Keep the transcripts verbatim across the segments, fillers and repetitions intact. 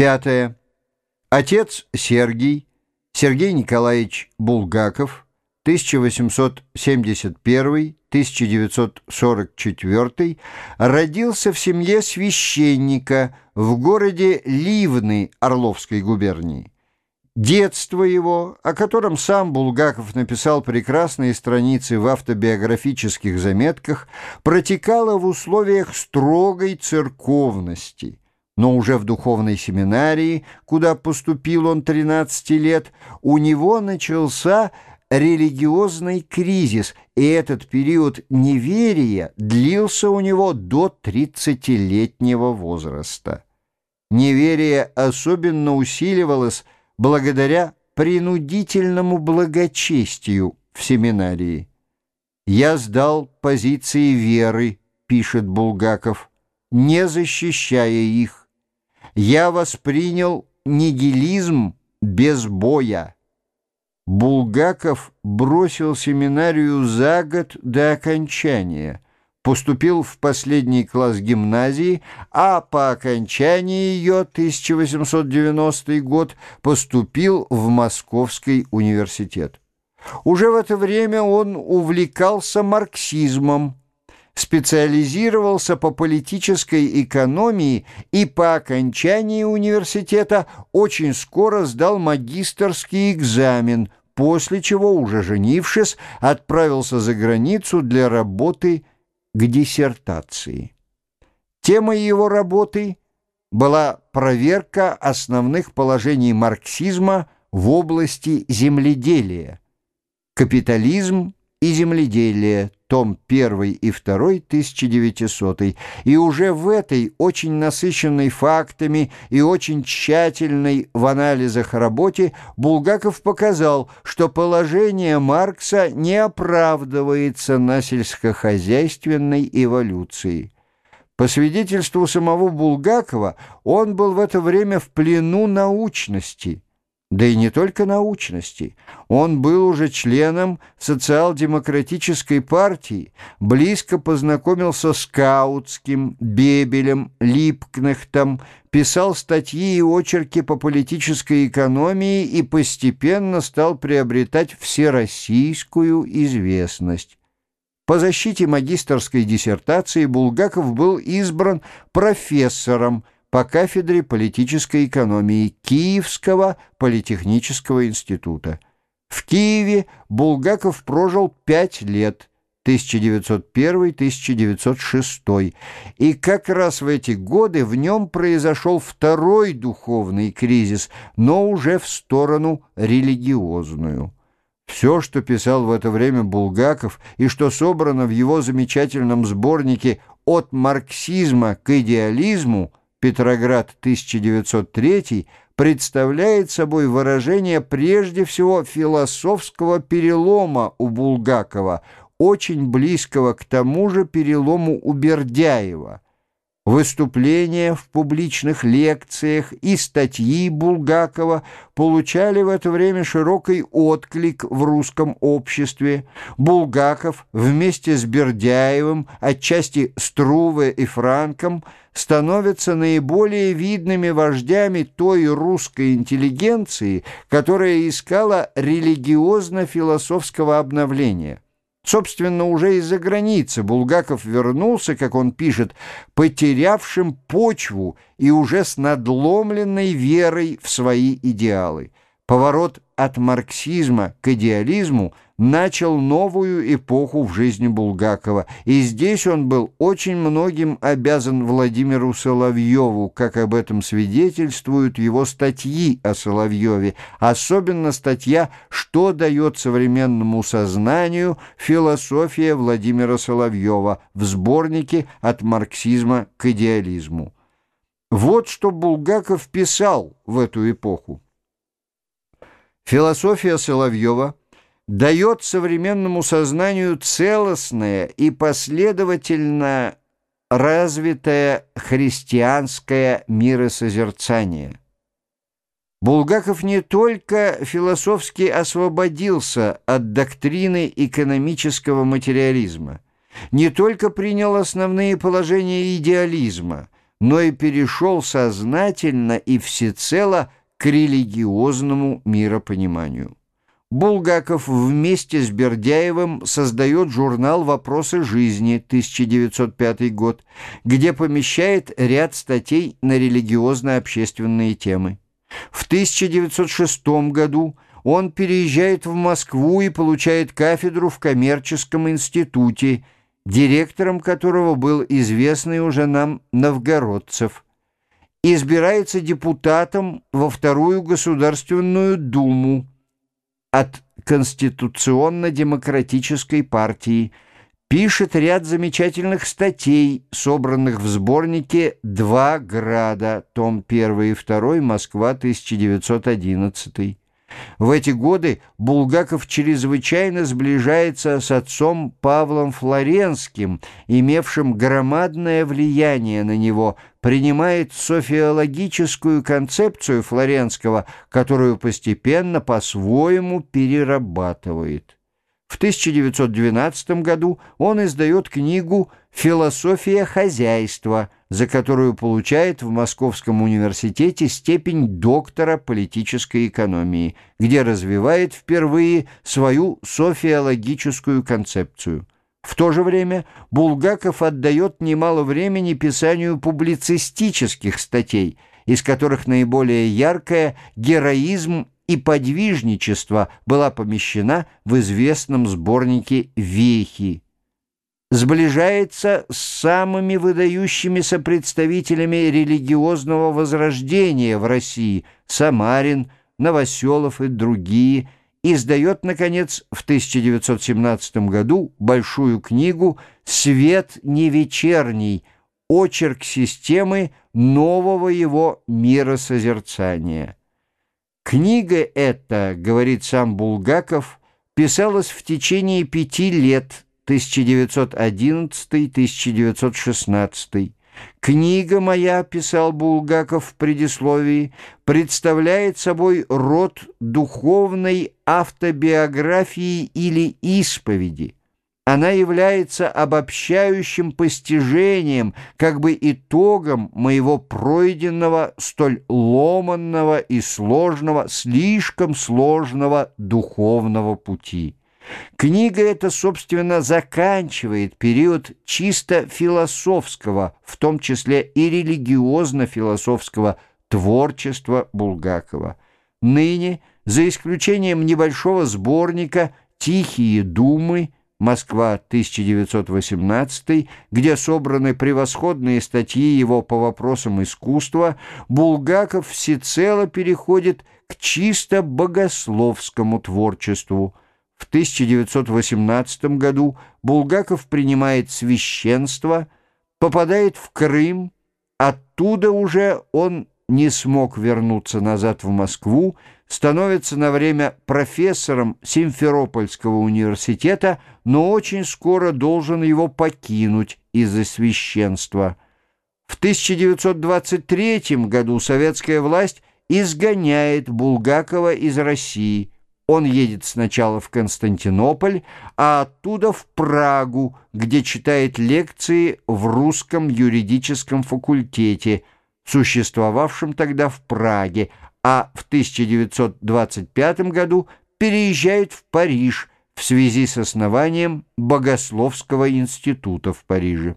Пятое. Отец Сергий, Сергей Николаевич Булгаков, тысяча восемьсот семьдесят первый — тысяча девятьсот сорок четвёртый, родился в семье священника в городе Ливны Орловской губернии. Детство его, о котором сам Булгаков написал прекрасные страницы в автобиографических заметках, протекало в условиях строгой церковности. Но уже в духовной семинарии, куда поступил он тринадцати лет, у него начался религиозный кризис, и этот период неверия длился у него до тридцатилетнего возраста. Неверие особенно усиливалось благодаря принудительному благочестию в семинарии. «Я сдал позиции веры», — пишет Булгаков, не защищая их. «Я воспринял нигилизм без боя». Булгаков бросил семинарию за год до окончания, поступил в последний класс гимназии, а по окончании ее, тысяча восемьсот девяностый год, поступил в Московский университет. Уже в это время он увлекался марксизмом, специализировался по политической экономии и по окончании университета очень скоро сдал магистерский экзамен, после чего, уже женившись, отправился за границу для работы к диссертации. Темой его работы была проверка основных положений марксизма в области земледелия. «Капитализм и земледелие», том первый и второй, тысяча девятисотый, и уже в этой очень насыщенной фактами и очень тщательной в анализах работе Булгаков показал, что положение Маркса не оправдывается на сельскохозяйственной эволюции. По свидетельству самого Булгакова, он был в это время в плену научности. Да и не только научности. Он был уже членом социал-демократической партии, близко познакомился с Каутским, Бебелем, Липкнехтом, писал статьи и очерки по политической экономии и постепенно стал приобретать всероссийскую известность. По защите магистерской диссертации Булгаков был избран профессором по кафедре политической экономии Киевского политехнического института. В Киеве Булгаков прожил пять лет, тысяча девятьсот первый — тысяча девятьсот шестой, и как раз в эти годы в нем произошел второй духовный кризис, но уже в сторону религиозную. Все, что писал в это время Булгаков и что собрано в его замечательном сборнике «От марксизма к идеализму» «Петроград, тысяча девятьсот третий», представляет собой выражение прежде всего философского перелома у Булгакова, очень близкого к тому же перелому у Бердяева. Выступления в публичных лекциях и статьи Булгакова получали в это время широкий отклик в русском обществе. Булгаков вместе с Бердяевым, отчасти Струве и Франком, становятся наиболее видными вождями той русской интеллигенции, которая искала религиозно-философского обновления. Собственно, уже из-за границы Булгаков вернулся, как он пишет, потерявшим почву и уже с надломленной верой в свои идеалы. Поворот от марксизма к идеализму начал новую эпоху в жизни Булгакова, и здесь он был очень многим обязан Владимиру Соловьеву, как об этом свидетельствуют его статьи о Соловьеве, особенно статья «Что дает современному сознанию философия Владимира Соловьева» в сборнике «От марксизма к идеализму». Вот что Булгаков писал в эту эпоху. Философия Соловьева дает современному сознанию целостное и последовательно развитое христианское миросозерцание. Булгаков не только философски освободился от доктрины экономического материализма, не только принял основные положения идеализма, но и перешел сознательно и всецело к религиозному миропониманию. Булгаков вместе с Бердяевым создает журнал «Вопросы жизни» тысяча девятьсот пятый год, где помещает ряд статей на религиозно-общественные темы. В тысяча девятьсот шестом году он переезжает в Москву и получает кафедру в коммерческом институте, директором которого был известный уже нам Новгородцев. Избирается депутатом во Вторую Государственную Думу от Конституционно-демократической партии, пишет ряд замечательных статей, собранных в сборнике «Два града», том первый и второй, Москва, тысяча девятьсот одиннадцатый. В эти годы Булгаков чрезвычайно сближается с отцом Павлом Флоренским, имевшим громадное влияние на него, принимает софиологическую концепцию Флоренского, которую постепенно по-своему перерабатывает. В тысяча девятьсот двенадцатом году он издает книгу «Философия хозяйства», за которую получает в Московском университете степень доктора политической экономии, где развивает впервые свою софиологическую концепцию. В то же время Булгаков отдает немало времени писанию публицистических статей, из которых наиболее яркая «Героизм и подвижничество» была помещена в известном сборнике «Вехи». Сближается с самыми выдающимися представителями религиозного возрождения в России – Самарин, Новоселов и другие, издает, наконец, в тысяча девятьсот семнадцатом году большую книгу «Свет не вечерний», очерк системы нового его миросозерцания. Книга эта, говорит сам Булгаков, писалась в течение пяти лет, тысяча девятьсот одиннадцатый — тысяча девятьсот шестнадцатый. «Книга моя», — писал Булгаков в предисловии, «представляет собой род духовной автобиографии или исповеди. Она является обобщающим постижением, как бы итогом моего пройденного, столь ломанного и сложного, слишком сложного духовного пути». Книга эта, собственно, заканчивает период чисто философского, в том числе и религиозно-философского творчества Булгакова. Ныне, за исключением небольшого сборника «Тихие думы», Москва, тысяча девятьсот восемнадцатый, где собраны превосходные статьи его по вопросам искусства, Булгаков всецело переходит к чисто богословскому творчеству. В тысяча девятьсот восемнадцатом году Булгаков принимает священство, попадает в Крым, оттуда уже он не смог вернуться назад в Москву, становится на время профессором Симферопольского университета, но очень скоро должен его покинуть из-за священства. В тысяча девятьсот двадцать третьем году советская власть изгоняет Булгакова из России. Он едет сначала в Константинополь, а оттуда в Прагу, где читает лекции в русском юридическом факультете, существовавшем тогда в Праге, а в тысяча девятьсот двадцать пятом году переезжает в Париж в связи с основанием Богословского института в Париже.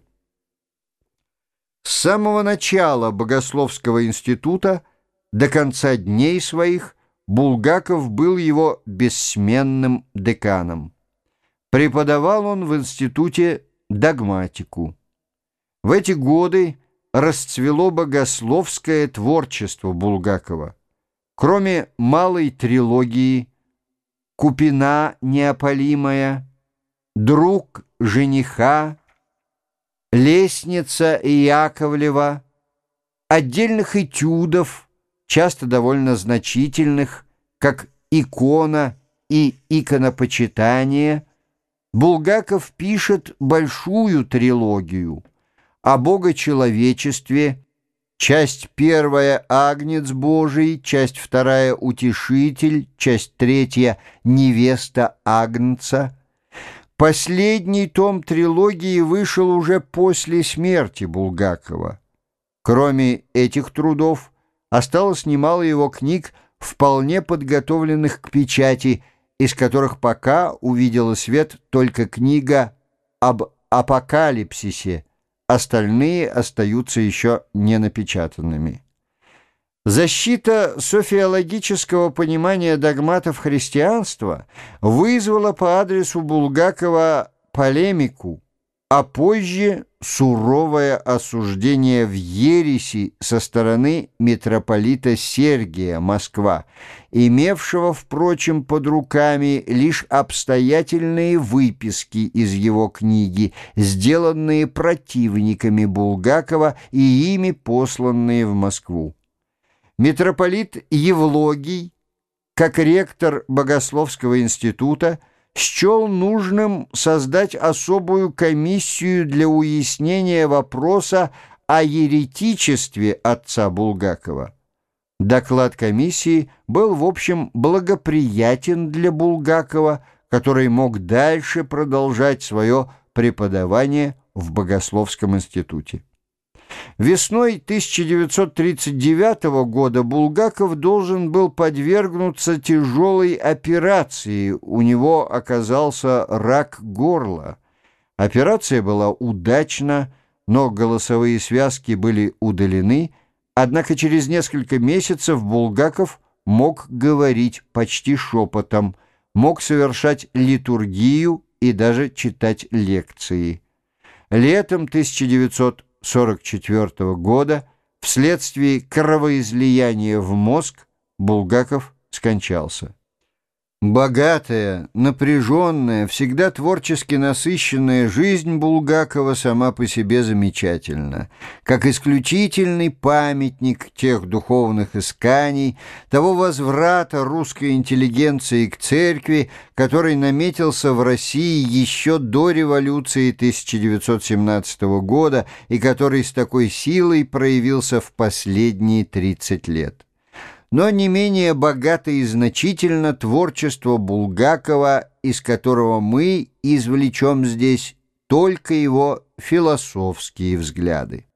С самого начала Богословского института до конца дней своих Булгаков был его бессменным деканом. Преподавал он в институте догматику. В эти годы расцвело богословское творчество Булгакова. Кроме малой трилогии «Купина неопалимая», «Друг жениха», «Лестница Яковлева», отдельных этюдов, часто довольно значительных, как «Икона» и «Иконопочитание», Булгаков пишет большую трилогию о богочеловечестве, часть первая «Агнец Божий», часть вторая «Утешитель», часть третья «Невеста Агнца». Последний том трилогии вышел уже после смерти Булгакова. Кроме этих трудов, осталось немало его книг, вполне подготовленных к печати, из которых пока увидела свет только книга об апокалипсисе, остальные остаются еще не напечатанными. Защита софиологического понимания догматов христианства вызвала по адресу Булгакова полемику, а позже суровое осуждение в ереси со стороны митрополита Сергия, Москва, имевшего, впрочем, под руками лишь обстоятельные выписки из его книги, сделанные противниками Булгакова и ими посланные в Москву. Митрополит Евлогий, как ректор Богословского института, счел нужным создать особую комиссию для уяснения вопроса о еретичестве отца Булгакова. Доклад комиссии был, в общем, благоприятен для Булгакова, который мог дальше продолжать свое преподавание в Богословском институте. Весной тысяча девятьсот тридцать девятого года Булгаков должен был подвергнуться тяжелой операции, у него оказался рак горла. Операция была удачна, но голосовые связки были удалены, однако через несколько месяцев Булгаков мог говорить почти шепотом, мог совершать литургию и даже читать лекции. Летом тысяча девятьсот сорок четвёртого года вследствие кровоизлияния в мозг Булгаков скончался. Богатая, напряженная, всегда творчески насыщенная жизнь Булгакова сама по себе замечательна, как исключительный памятник тех духовных исканий, того возврата русской интеллигенции к церкви, который наметился в России еще до революции тысяча девятьсот семнадцатого года и который с такой силой проявился в последние тридцать лет. Но не менее богато и значительно творчество Булгакова, из которого мы извлечем здесь только его философские взгляды.